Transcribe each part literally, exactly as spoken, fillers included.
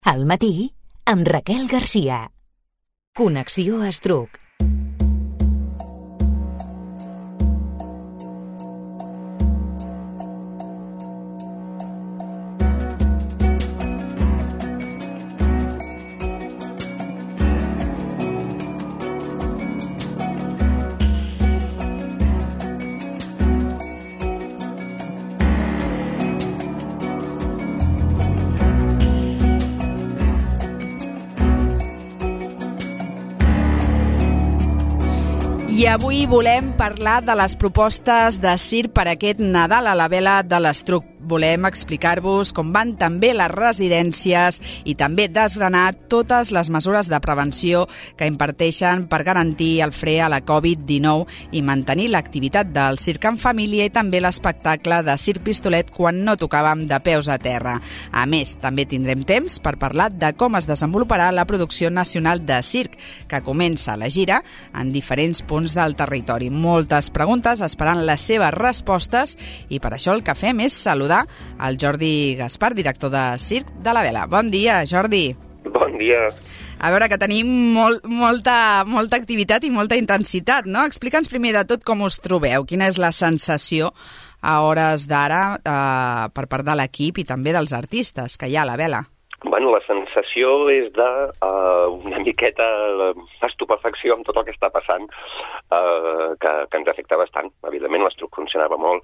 Al matí, amb Raquel Garcia. Connexió Estruc. I avui volem parlar de les propostes de circ per aquest Nadal a la vela de l'Estruc. Volem explicar-vos com van també les residències i també desgranar totes les mesures de prevenció que imparteixen per garantir el fre a la covid dinou i mantenir l'activitat del circ en família i també l'espectacle de Circ Pistolet quan no tocàvem de peus a terra. A més, també tindrem temps per parlar de com es desenvoluparà la producció nacional de circ, que comença la gira en diferents punts del territori. Moltes preguntes esperant les seves respostes i per això el que fem és saludar el Jordi Gaspar, director de Circ de la Vela. Bon dia, Jordi. Bon dia. A veure, que tenim molt, molta, molta activitat i molta intensitat, no? Explica'ns primer de tot com us trobeu, quina és la sensació a hores d'ara eh, per part de l'equip i també dels artistes que hi ha a la Vela. Bueno, la sensació és de uh, una miqueta d'estupefacció amb tot el que està passant, uh, que, que ens afecta bastant. Evidentment, l'Estruc funcionava molt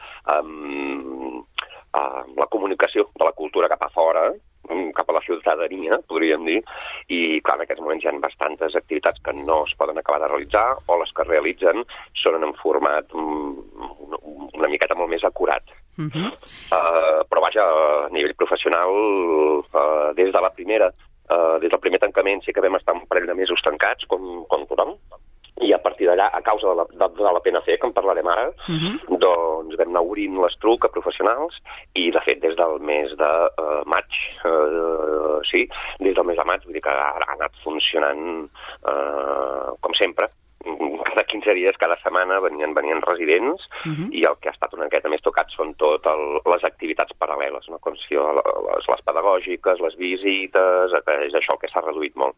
amb uh, la comunicació de la cultura cap a fora, cap a la ciutadania, podríem dir, i clar, en aquests moments hi ha bastantes activitats que no es poden acabar de realitzar, o les que es realitzen són en format una, una miqueta molt més acurat. Uh -huh. uh, però vaja, a nivell professional, uh, des de la primera, uh, des del primer tancament sí que vam estar un parell de mesos tancats, com, com tothom, i a partir d'allà, a causa de la, de, de la P N C, que en parlarem ara, uh-huh. doncs vam anar obrint l'Estruc a professionals i, de fet, des del mes de uh, maig, uh, sí, des del mes de maig, vull dir que ha, ha anat funcionant uh, com sempre. Cada quinze dies, cada setmana, venien, venien residents uh-huh. i el que ha estat una miqueta més tocat són totes les activitats paral·leles, no? Com si les, les pedagògiques, les visites, és això el que s'ha reduït molt.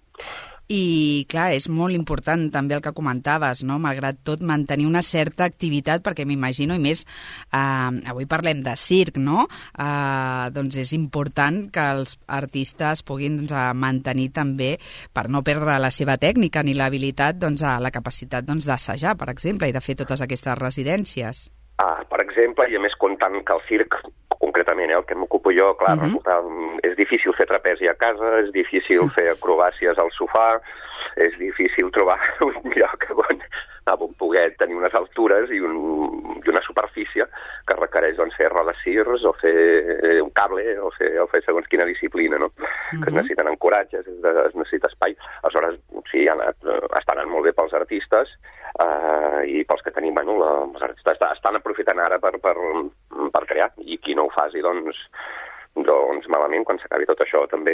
I, clar, és molt important també el que comentaves, no? Malgrat tot, mantenir una certa activitat, perquè m'imagino, i més, eh, avui parlem de circ, no? Eh, doncs és important que els artistes puguin doncs, mantenir també, per no perdre la seva tècnica ni l'habilitat, doncs, a la capacitat doncs, d'assajar, per exemple, i de fer totes aquestes residències. Ah, per exemple, i a més comptant que el circ, concretament, eh, el que m'ocupo jo, clar, uh-huh. resulta, és difícil fer trapezi a casa, és difícil uh-huh. fer acrobàcies al sofà, és difícil trobar un lloc on, on poder tenir unes altures i, un, i una superfície que requereix doncs, fer rodes cirs o fer un cable o fer, o fer segons quina disciplina, no? Uh-huh. Que es necessiten ancoratges, es, es necessita espai. Aleshores, sí, ha anat, està anant molt bé pels artistes uh, i pels que tenim, bueno, la, els artistes estan aprofitant ara per, per, per crear, i qui no ho faci, doncs, doncs malament, quan s'acabi tot això, també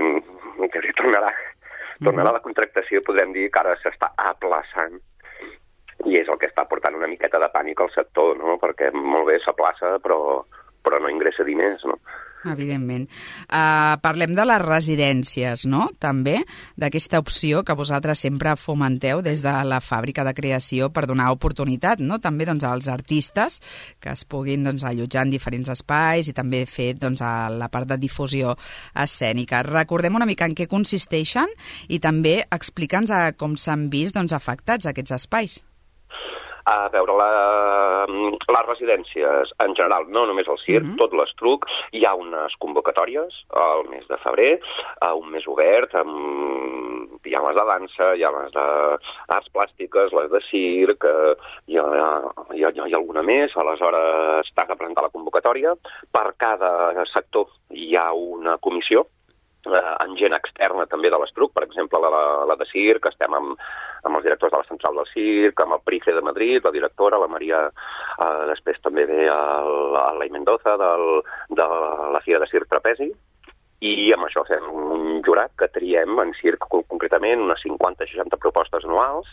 que tornarà, tornarà la contractació, podem dir que ara s'està aplaçant, i és el que està portant una miqueta de pànic al sector, no? Perquè molt bé s'aplaça, però, però no ingressa diners, no? Evidentment. Uh, parlem de les residències, no? També d'aquesta opció que vosaltres sempre fomenteu des de la fàbrica de creació per donar oportunitat, no? També doncs, als artistes que es puguin doncs, allotjar en diferents espais i també fer doncs, a la part de difusió escènica. Recordem una mica en què consisteixen i també explica'ns a com s'han vist doncs, afectats aquests espais. A veure, la, les residències en general, no només el circ, uh-huh. tot l'Estruc, hi ha unes convocatòries al mes de febrer, un mes obert, amb, hi ha les de dansa, hi ha les d'arts plàstiques, les de circ, hi ha, hi ha, hi ha alguna més, aleshores t'has de presentar la convocatòria. Per cada sector hi ha una comissió, amb gent externa també de l'Estruc, per exemple, la, la de circ, estem amb, amb els directors de la central del circ, amb el Price de Madrid, la directora, la Maria, eh, després també ve l'Elai Mendoza del, de la Fira de Circ Trapezi, i amb això fem un jurat que triem en circ concretament unes cinquanta seixanta propostes anuals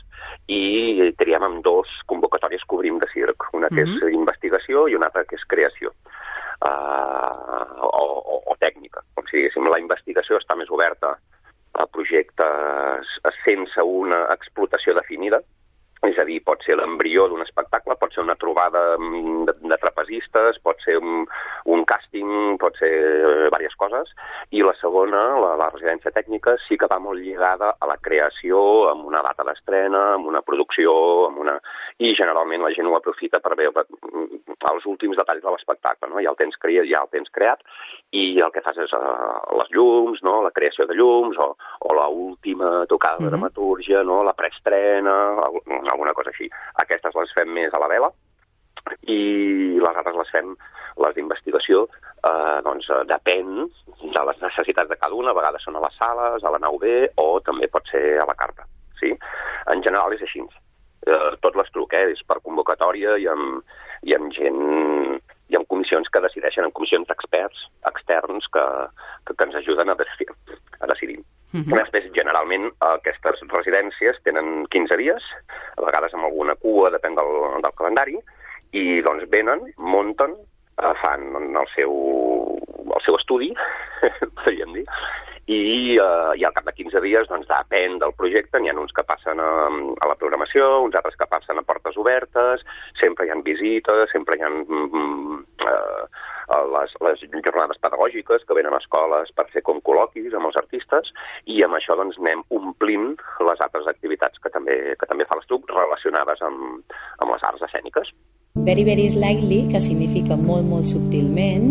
i triem amb dos convocatòries que obrim de circ, una que és investigació i una altra que és creació. uh, o, o, o tècnica. Com si diguéssim, la investigació està més oberta a projectes sense una explotació definida, és a dir, pot ser l'embrió d'un espectacle, pot ser una trobada de, de trapezistes, pot ser un, un càsting, pot ser diverses coses, i la segona, la, la residència tècnica, sí que va molt lligada a la creació, amb una data d'estrena, amb una producció, amb una... i generalment la gent ho aprofita per veure els últims detalls de l'espectacle, no? Ja el tens creat, ja el tens creat, i el que fas és uh, les llums, no? La creació de llums, o, o l'última tocada de dramatúrgia, no? La preestrena, alguna cosa així. Aquestes les fem més a la vela i les altres les fem, les d'investigació, eh, doncs depèn de les necessitats de cada una. A vegades són a les sales, a la nau B o també pot ser a la carta. Sí? En general és així. Eh, tot l'estruc eh, és per convocatòria i amb, i amb gent, i amb comissions que decideixen, amb comissions d'experts externs que, que, que ens ajuden a decidir. A decidir. Uh-huh. Després, generalment, aquestes residències tenen quinze dies, a vegades amb alguna cua, depèn del, del calendari, i doncs venen, munten, fan el seu, el seu estudi, podríem dir, i, uh, i al cap de quinze dies, doncs, depèn del projecte, n'hi ha uns que passen a, a la programació, uns altres que passen a portes obertes, sempre hi ha visites, sempre hi ha mm, uh, les, les jornades pedagògiques que venen a escoles per fer com col·loquis amb els artistes, i amb això doncs, anem omplint les altres activitats que també, que també fa l'Estruc relacionades amb, amb les arts escèniques. Very, very slightly, que significa molt, molt subtilment,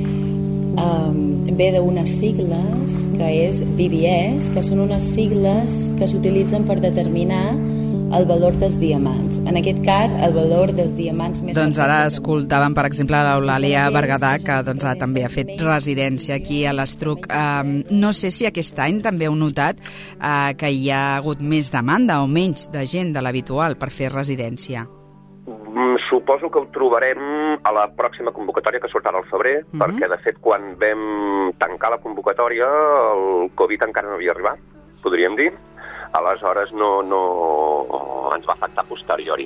um, ve d'unes sigles que és B B S, que són unes sigles que s'utilitzen per determinar el valor dels diamants. En aquest cas, el valor dels diamants més... Doncs ara escoltàvem, per exemple, l'Eulàlia Berguedà, que doncs, també ha fet residència aquí a l'Estruc. Um, no sé si aquest any també heu notat uh, que hi ha hagut més demanda o menys de gent de l'habitual per fer residència. Suposo que ho trobarem a la pròxima convocatòria que sortirà al febrer, uh-huh. perquè, de fet, quan vam tancar la convocatòria, el Covid encara no havia arribat, podríem dir. Aleshores, no, no ens va afectar a posteriori.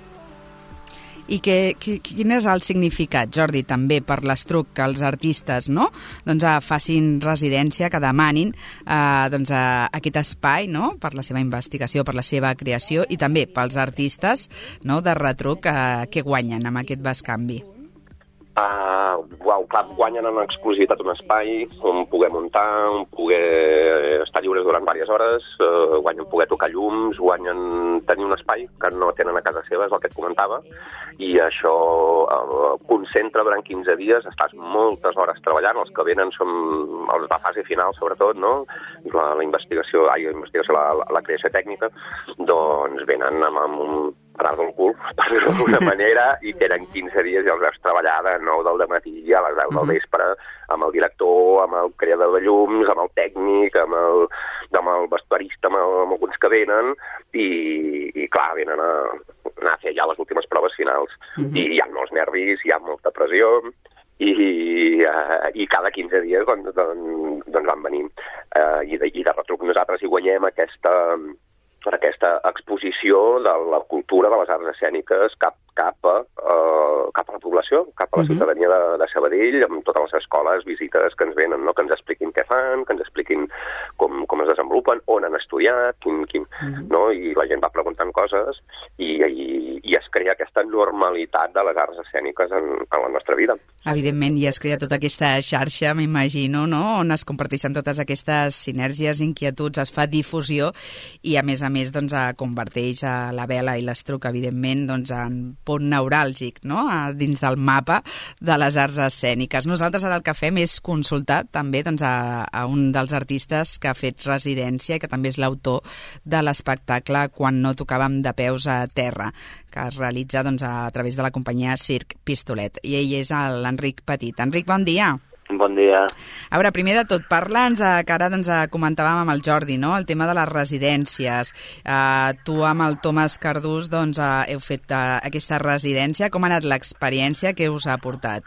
I que, que, quin és el significat, Jordi, també per l'Estruc, que els artistes no? doncs, uh, facin residència, que demanin uh, doncs, uh, aquest espai no? per la seva investigació, per la seva creació, i també pels artistes no? de retruc uh, que guanyen amb aquest bescanvi? Uh, uau, clar, guanyen en exclusivitat un espai on poder muntar, on poder estar lliures durant diverses hores, uh, guanyen poder tocar llums, guanyen tenir un espai que no tenen a casa seva, és el que et comentava, i això uh, concentra durant quinze dies, estàs moltes hores treballant, els que venen són els de fase final, sobretot, no? La, la investigació, ai, la investigació, la, la, la creació tècnica, doncs venen amb, amb un parar del cul, per dir-ho d'alguna manera, i tenen quinze dies i els veus treballar de nou del dematí a les deu del vespre, amb el director, amb el creador de llums, amb el tècnic, amb el, amb el vestuarista, amb, el, amb alguns que venen, i, i clar, venen a, a fer ja les últimes proves finals. Uh-huh. I hi ha molts nervis, hi ha molta pressió, i, uh, i cada quinze dies doncs, doncs, doncs van venir. Uh, i, de, I de retruc nosaltres hi guanyem aquesta... aquesta exposició de la cultura de les arts escèniques cap, cap, a, uh, cap a la població, cap a la ciutadania de, de Sabadell, amb totes les escoles, visites que ens venen, no? Que ens expliquin què fan, que ens expliquin com, com es desenvolupen, on han estudiat, quin, quin, uh-huh. no? I la gent va preguntant coses i, i, i es crea aquesta normalitat de les arts escèniques en, en la nostra vida. Evidentment, i es crea tota aquesta xarxa, m'imagino, no? On es comparteixen totes aquestes sinergies, inquietuds, es fa difusió i, a més a més, doncs, converteix a la vela i l'Estruc, evidentment, doncs, en punt neuràlgic, no? Dins del mapa de les arts escèniques. Nosaltres ara el que fem és consultar també doncs, a, a un dels artistes que ha fet residència i que també és l'autor de l'espectacle Quan no tocàvem de peus a terra, que es realitza doncs, a través de la companyia Circ Pistolet. I ell és l'Enric Petit. Enric, bon dia. Bon dia. A veure, primer de tot, parla'ns, que ara doncs, comentàvem amb el Jordi, no? El tema de les residències. Uh, tu amb el Tomàs Cardús doncs, uh, heu fet uh, aquesta residència. Com ha anat l'experiència? Què us ha aportat?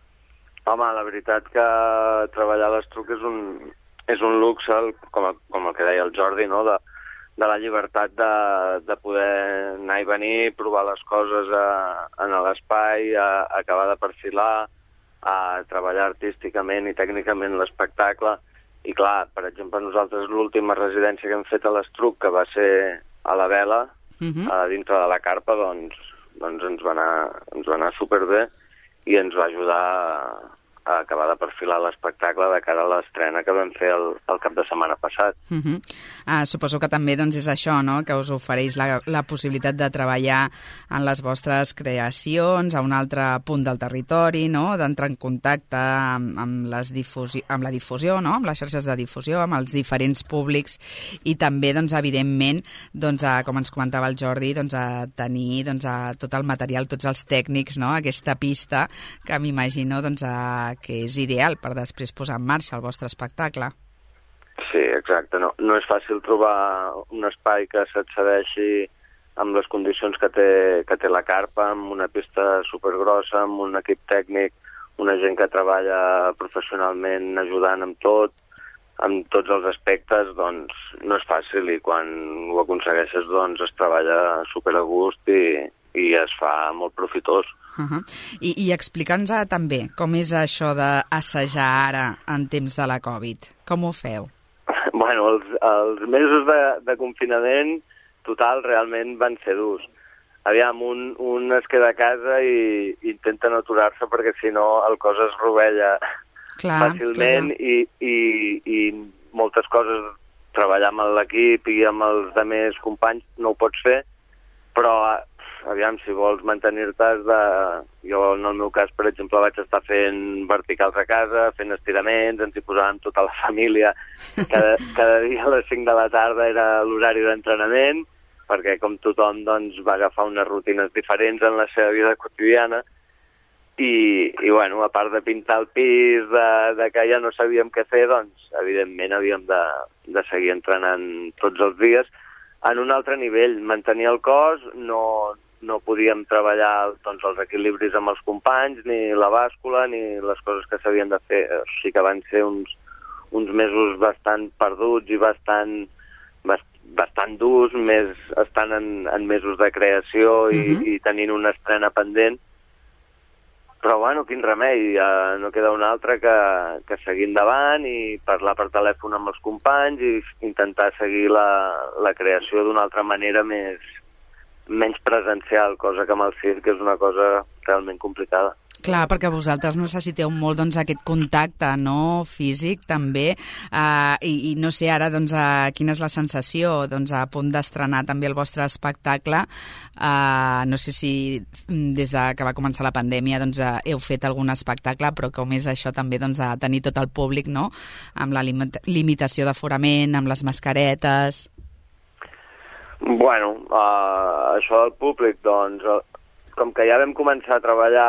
Home, la veritat que treballar a l'Estruc és un, és un luxe, com, a, com el que deia el Jordi, no? de, de la llibertat de, de poder anar i venir, provar les coses a, en l'espai, a, a acabar de perfilar, a treballar artísticament i tècnicament l'espectacle. I clar, per exemple, nosaltres l'última residència que hem fet a l'Estruc, que va ser a la Vela, uh-huh. a dintre de la carpa, doncs, doncs ens va anar, ens va anar superbé i ens va ajudar a, a acabar de perfilar l'espectacle de cara a l'estrena que vam fer el, el cap de setmana passat. Uh-huh. uh, suposo que també doncs, és això, no?, que us ofereix la, la possibilitat de treballar en les vostres creacions a un altre punt del territori, no?, d'entrar en contacte amb, amb, les difusi- amb la difusió, no?, amb les xarxes de difusió, amb els diferents públics i també, doncs, evidentment, doncs, a, com ens comentava el Jordi, doncs, a tenir doncs, a tot el material, tots els tècnics, no?, aquesta pista que m'imagino doncs, a que és ideal per després posar en marxa el vostre espectacle. Sí, exacte. No, no és fàcil trobar un espai que s'accedeixi amb les condicions que té, que té la carpa, amb una pista supergrossa, amb un equip tècnic, una gent que treballa professionalment ajudant amb tot, amb tots els aspectes, doncs no és fàcil i quan ho aconsegueixes doncs es treballa super a gust i, i es fa molt profitós. Uh-huh. I, i explica'ns també com és això d'assajar ara en temps de la Covid. Com ho feu? Bueno, els, els mesos de, de confinament total realment van ser durs. Aviam, un, un es queda a casa i, i intenta no aturar-se perquè si no el cos es rovella clar, fàcilment clar. I, i, i moltes coses, treballar amb l'equip i amb els altres companys no ho pots fer, però aviam, si vols mantenir-te has de... Jo, en el meu cas, per exemple, vaig estar fent verticals a casa, fent estiraments, ens hi posàvem tota la família. Cada, cada dia a les cinc de la tarda era l'horari d'entrenament, perquè com tothom doncs, va agafar unes rutines diferents en la seva vida quotidiana. I, i bueno, a part de pintar el pis, de, de que ja no sabíem què fer, doncs, evidentment, havíem de, de seguir entrenant tots els dies. En un altre nivell, mantenir el cos, no, no podíem treballar doncs, els equilibris amb els companys, ni la bàscula, ni les coses que s'havien de fer. O sigui que van ser uns, uns mesos bastant perduts i bastant, bast, bastant durs, més estant en, en mesos de creació i, uh-huh. i tenint una estrena pendent. Però, bueno, quin remei, ja no queda un altre que, que seguir endavant i parlar per telèfon amb els companys i intentar seguir la, la creació d'una altra manera més, menys presencial, cosa que amb el circ és una cosa realment complicada. Clar, perquè vosaltres necessiteu molt doncs, aquest contacte no? Físic també uh, i, i no sé ara doncs, uh, quina és la sensació doncs, a punt d'estrenar també el vostre espectacle. Uh, no sé si des de que va començar la pandèmia doncs, uh, heu fet algun espectacle, però com és això també doncs, de tenir tot el públic no? Amb la lim- limitació d'aforament, amb les mascaretes... Bueno, uh, això del públic, doncs, uh, com que ja vam començar a treballar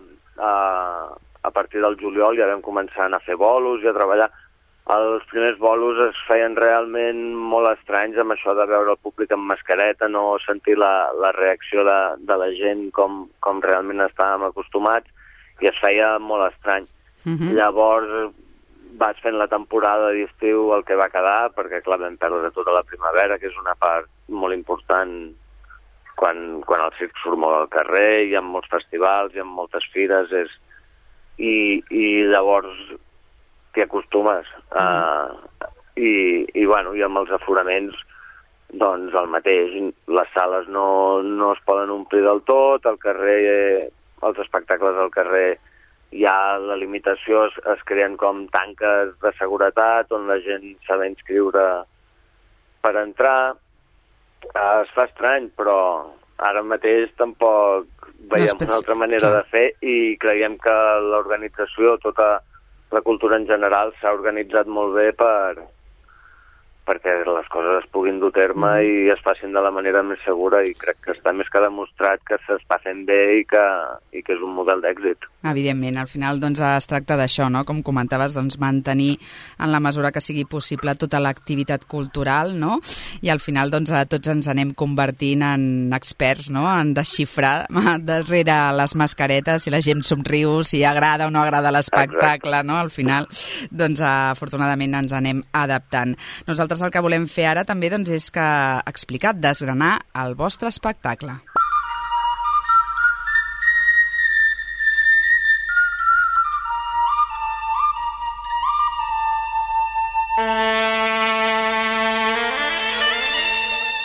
uh, a partir del juliol, ja vam començar a anar a fer bolos i a treballar. Els primers bolos es feien realment molt estranys amb això de veure el públic amb mascareta, no sentir la, la reacció de, de la gent com, com realment estàvem acostumats, i es feia molt estrany. Uh-huh. Llavors vaig fent la temporada d'estiu el que va quedar, perquè clar, vam perdre tota la primavera, que és una part molt important quan, quan el circ surt molt al carrer, hi ha molts festivals, hi ha moltes fires, és... I, i llavors t'hi acostumes. Mm. Uh, i, i, bueno, i amb els aforaments, doncs el mateix. Les sales no, no es poden omplir del tot, al carrer, els espectacles al carrer, hi ha la limitació, es, es creen com tanques de seguretat on la gent s'ha d'inscriure per entrar. Uh, es fa estrany, però ara mateix tampoc veiem no, una altra manera de fer i creiem que l'organització, tota la cultura en general, s'ha organitzat molt bé per perquè les coses es puguin dur terme mm. i es facin de la manera més segura, i crec que està més que demostrat que s'està fent bé i que, i que és un model d'èxit. Evidentment, al final doncs, es tracta d'això, no? Com comentaves, doncs, mantenir en la mesura que sigui possible tota l'activitat cultural, no? I al final doncs, tots ens anem convertint en experts, no? En desxifrar darrere les mascaretes si la gent somriu, si agrada o no agrada l'espectacle, no? Al final, doncs, afortunadament ens anem adaptant. Nosaltres el que volem fer ara també doncs, és que explicar, desgranar el vostre espectacle.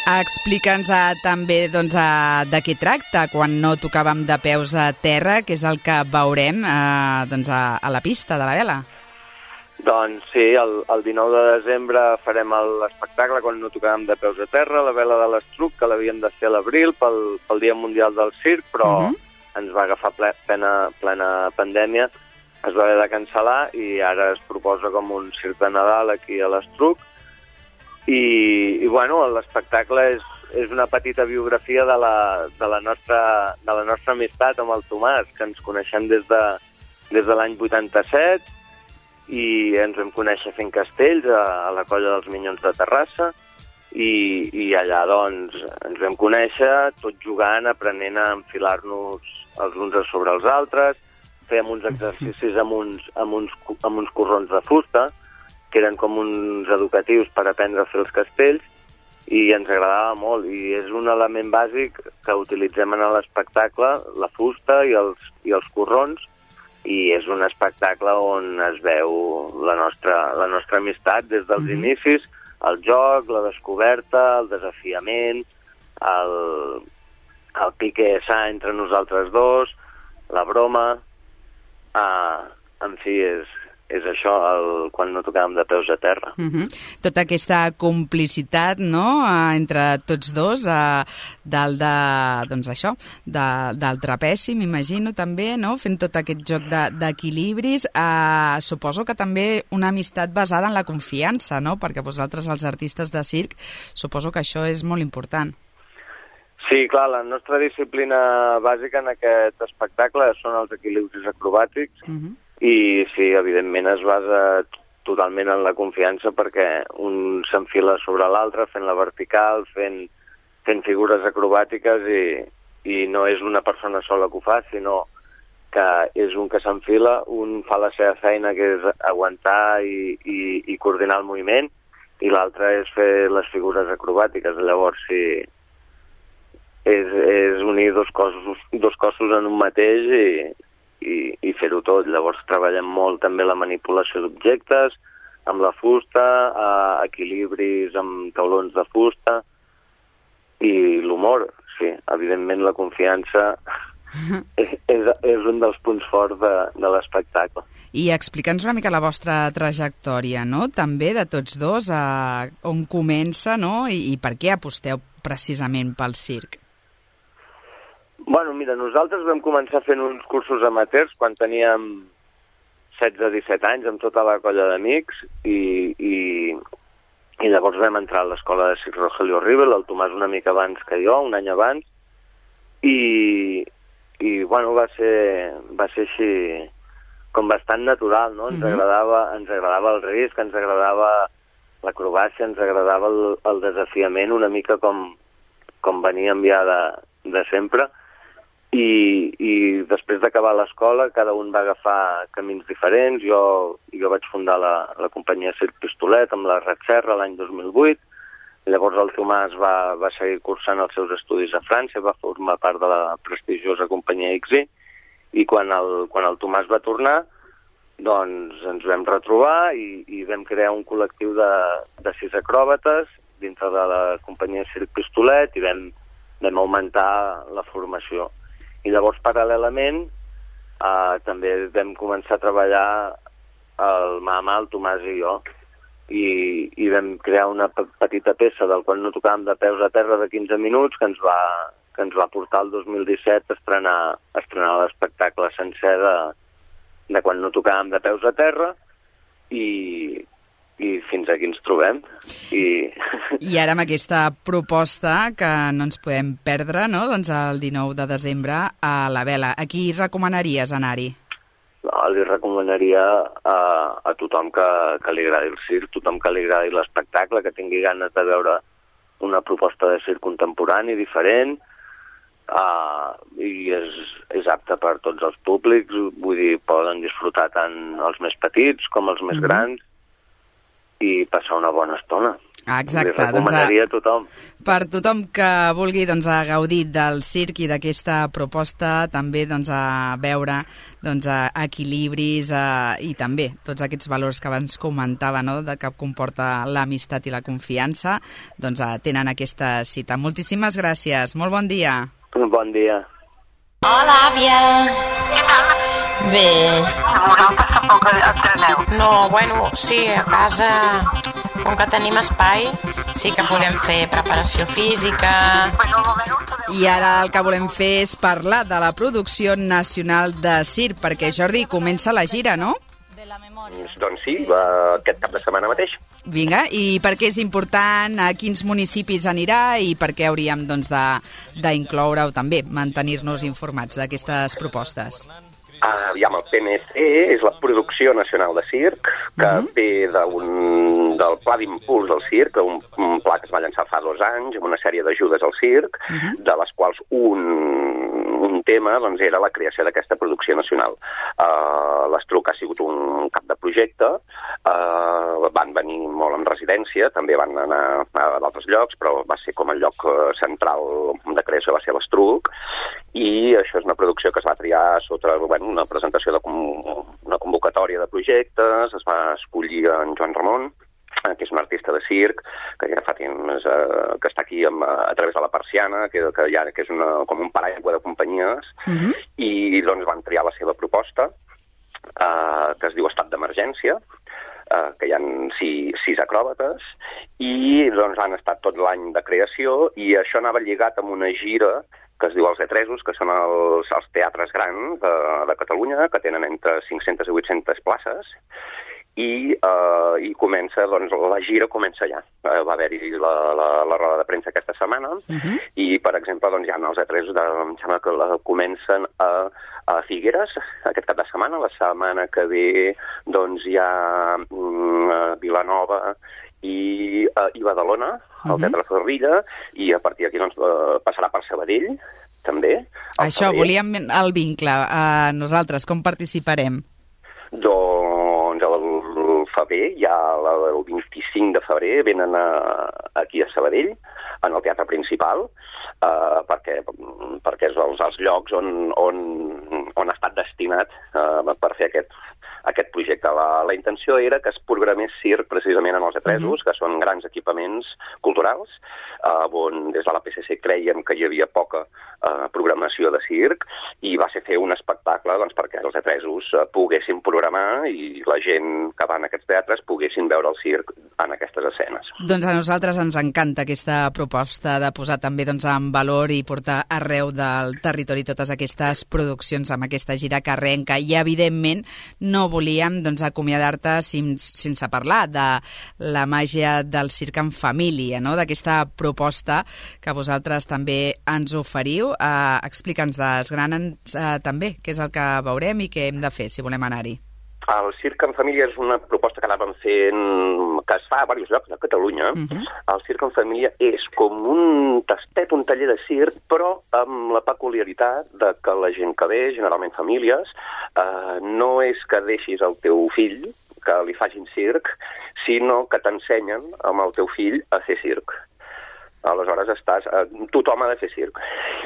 Explica'ns uh, també doncs, uh, de què tracta quan no tocàvem de peus a terra, que és el que veurem uh, doncs, a, a la pista de la vela. Doncs sí, el, el dinou de desembre farem l'espectacle quan no tocàvem de peus a terra, la vela de l'Estruc, que l'havíem de fer a l'abril pel, pel Dia Mundial del Circ, però uh-huh. ens va agafar ple, plena, plena pandèmia, es va haver de cancel·lar i ara es proposa com un circ de Nadal aquí a l'Estruc. I, i bueno, l'espectacle és, és una petita biografia de la, de, la nostra, de la nostra amistat amb el Tomàs, que ens coneixem des de, des de l'any vuitanta-set i ens vam conèixer fent castells a, a la colla dels Minyons de Terrassa i, i allà doncs ens vam conèixer tot jugant, aprenent a enfilar-nos els uns sobre els altres, fèiem uns exercicis amb uns, amb uns, amb uns corrons de fusta, que eren com uns educatius per aprendre a fer els castells, i ens agradava molt. I és un element bàsic que utilitzem en l'espectacle, la fusta i els, i els corrons, i és un espectacle on es veu la nostra, la nostra amistat des dels mm-hmm. inicis, el joc, la descoberta, el desafiament, el, el pique sa entre nosaltres dos, la broma, eh, en fi, és... és això, el, quan no tocàvem de peus a terra. Uh-huh. Tota aquesta complicitat, no?, uh, entre tots dos, uh, dalt de, doncs això, de, del trapeci, m'imagino, també, no?, fent tot aquest joc d'equilibris. De, uh, suposo que també una amistat basada en la confiança, no?, perquè vosaltres, els artistes de circ, suposo que això és molt important. Sí, clar, la nostra disciplina bàsica en aquest espectacle són els equilibris acrobàtics, uh-huh. I sí, evidentment es basa totalment en la confiança perquè un s'enfila sobre l'altre fent la vertical, fent, fent figures acrobàtiques i, i no és una persona sola que ho fa, sinó que és un que s'enfila, un fa la seva feina que és aguantar i, i, i coordinar el moviment i l'altre és fer les figures acrobàtiques. Llavors, sí, és, és unir dos cossos, dos cossos en un mateix i i, i fer-ho tot. Llavors treballem molt també la manipulació d'objectes, amb la fusta, eh, equilibris amb taulons de fusta i l'humor, sí. Evidentment la confiança és, és, és un dels punts forts de, de l'espectacle. I explica'ns una mica la vostra trajectòria, no?, també de tots dos, eh, on comença, no?, i, i per què aposteu precisament pel circ. Bueno, mira, nosaltres vam començar fent uns cursos amateurs quan teníem setze disset anys amb tota la colla d'amics i, i, i llavors vam entrar a l'escola de circ Rogelio Rivel, el Tomàs una mica abans que jo, un any abans, i, i bueno, va ser, va ser així com bastant natural, no? Ens agradava, ens agradava el risc, ens agradava l'acrobàcia, ens agradava el, el desafiament, una mica com, com veníem ja de, de sempre. I, i després d'acabar l'escola cada un va agafar camins diferents. Jo, jo vaig fundar la, la companyia Circ Pistolet amb la Rat Serra l'any dos mil vuit. Llavors el Tomàs va, va seguir cursant els seus estudis a França, va formar part de la prestigiosa companyia X I, i quan el, quan el Tomàs va tornar doncs ens vam retrobar i, i vam crear un col·lectiu de, de sis acròbates dintre de la companyia Circ Pistolet i vam, vam augmentar la formació. I llavors, paral·lelament, eh, també vam començar a treballar el mà a mà, el Tomàs i jo, i, i vam crear una petita peça del qual no tocàvem de peus a terra de quinze minuts que ens va, que ens va portar el dos mil disset a estrenar, a estrenar l'espectacle sencer de, de quan no tocàvem de peus a terra i, i fins aquí ens trobem. I... I ara amb aquesta proposta que no ens podem perdre, no?, doncs el dinou de desembre a la vela. A qui recomanaries anar-hi? No, li recomanaria a, a tothom que, que li agradi el circ, tothom que li agradi l'espectacle, que tingui ganes de veure una proposta de circ contemporani diferent, uh, i és, és apte per tots els públics, vull dir, poden disfrutar tant els més petits com els més mm-hmm. grans, i passar una bona estona. Exacte. Li recomanaria doncs, a tothom. Per tothom que vulgui doncs, a gaudir del circ i d'aquesta proposta, també doncs, a veure doncs, a equilibris a, i també tots aquests valors que abans comentava, no?, de que comporta l'amistat i la confiança, doncs a, tenen aquesta cita. Moltíssimes gràcies. Molt bon dia. Bon dia. Hola, àvia. Què tal? Bé. Vosaltres tampoc entreneu? No, bueno, sí, a casa, com que tenim espai, sí que podem fer preparació física. Bueno, almenys podeu... I ara el que volem fer és parlar de la producció nacional de circ, perquè, Jordi, comença la gira, no? Doncs sí, va aquest cap de setmana mateix. Vinga, i per què és important, a quins municipis anirà i per què hauríem doncs, d'incloure-ho també, mantenir-nos informats d'aquestes propostes? Uh, aviam, el P N C és la Producció Nacional de Circ, que uh-huh. ve d'un, del Pla d'Impuls del Circ, un, un pla que es va llançar fa dos anys, amb una sèrie d'ajudes al circ, uh-huh. de les quals un, un tema doncs, era la creació d'aquesta producció nacional. Uh, L'Estruc ha sigut un cap de projecte, uh, van venir molt en residència, també van anar a d'altres llocs, però va ser com el lloc central de creació, va ser l'Estruc, i això és una producció que es va triar sota bueno, una presentació de una convocatòria de projectes, es va escollir en Joan Ramon, que és un artista de circ, que ja fa temps eh, que està aquí amb, a través de la Persiana, que, que, ja, que és una, com un paraigua de companyies, uh-huh. i doncs van triar la seva proposta, eh, que es diu Estat d'Emergència, eh, que hi ha sis, sis acròbates, i doncs han estat tot l'any de creació, i això anava lligat amb una gira que es diu els E tres, que són els, els teatres grans de, de Catalunya, que tenen entre cinc-centes i vuit-centes places, i, eh, i comença, doncs, la gira comença ja. Eh, va haver-hi la, la, la roda de premsa aquesta setmana, uh-huh. i, per exemple, doncs, ja els E tres de, em sembla que la, comencen a, a Figueres aquest cap de setmana, la setmana que ve doncs, hi ha mm, a Vilanova i, uh, i Badalona, al uh-huh. Teatre Zorrilla, i a partir d'aquí doncs, uh, passarà per Sabadell, també. Això, Sabadell. Volíem el vincle. Uh, nosaltres, com participarem? Doncs el febrer, ja el vint-i-cinc de febrer, venen a, aquí a Sabadell, en el teatre principal, uh, perquè, perquè és els, els llocs on, on, on ha estat destinat uh, per fer aquest aquest projecte. La, la intenció era que es programés circ precisament en els E tres, uh-huh. que són grans equipaments culturals, eh, on des de la P S C creiem que hi havia poca eh, programació de circ, i va ser fer un espectacle doncs, perquè els E tres eh, poguessin programar i la gent que va en aquests teatres poguessin veure el circ en aquestes escenes. Doncs a nosaltres ens encanta aquesta proposta de posar també doncs, en valor i portar arreu del territori totes aquestes produccions amb aquesta gira que arrenca, i evidentment no volíem doncs, acomiadar-te sense parlar de la màgia del circ en família, no? D'aquesta proposta que vosaltres també ens oferiu. Uh, Explica'ns, desgrana'ns uh, també què és el que veurem i què hem de fer si volem anar-hi. El circ en família és una proposta que anàvem fent, que es fa a diversos llocs de Catalunya. Uh-huh. El circ en família és com un tastet, un taller de circ, però amb la peculiaritat de que la gent que ve, generalment famílies, eh, no és que deixis el teu fill que li facin circ, sinó que t'ensenyen amb el teu fill a fer circ. Aleshores estàs... Eh, tothom ha de fer circ.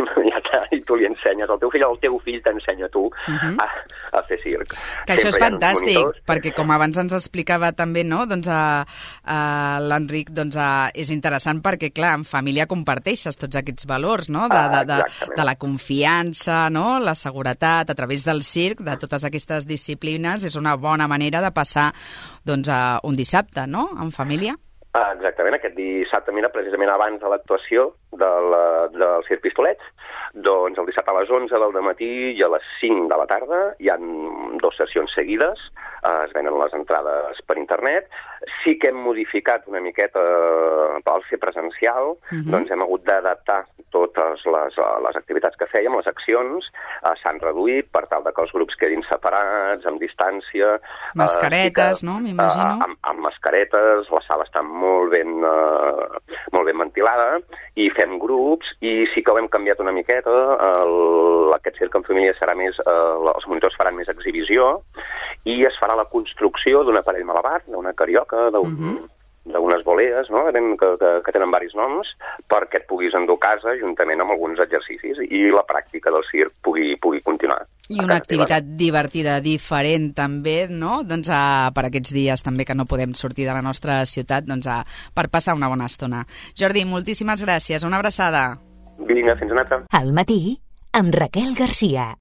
I tu li ensenyes al teu fill, el teu fill t'ensenya a tu uh-huh. a, a fer circ. Que això és fantàstic, perquè com abans ens explicava també, no? Doncs a, a l'Enric, doncs a, és interessant perquè, clar, en família comparteixes tots aquests valors, no? De, de, de, de la confiança, no? La seguretat, a través del circ, de totes aquestes disciplines, és una bona manera de passar doncs, a un dissabte, no? En família. Exactament, aquest dissabte, mira, precisament abans de l'actuació del, del Circ Pistolets, doncs el dissabte a les onze del dematí i a les cinc de la tarda hi ha dues sessions seguides, eh, es venen les entrades per internet. Sí que hem modificat una miqueta eh, per ser presencial, uh-huh. doncs hem hagut d'adaptar totes les, les activitats que fèiem, les accions, eh, s'han reduït per tal de que els grups quedin separats, amb distància. Mascaretes, eh, sí que, no? M'imagino. Eh, amb, amb mascaretes, la sala està molt ben, eh, molt ben ventilada, i fem grups, i sí que ho hem canviat una miqueta. El, aquest circ en família serà més, eh, els monitors faran més exhibició, i es farà la construcció d'un aparell malabar, d'una carioca, d'un... Uh-huh. d'unes volees, no? que, que, que tenen diversos noms, perquè et puguis endur a casa juntament amb alguns exercicis i la pràctica del circ pugui, pugui continuar. I una activitat divertida, diferent també, no? Doncs a, per aquests dies també que no podem sortir de la nostra ciutat, doncs a, per passar una bona estona. Jordi, moltíssimes gràcies, una abraçada. Vinga, fins una altra. Al matí, amb Raquel Garcia.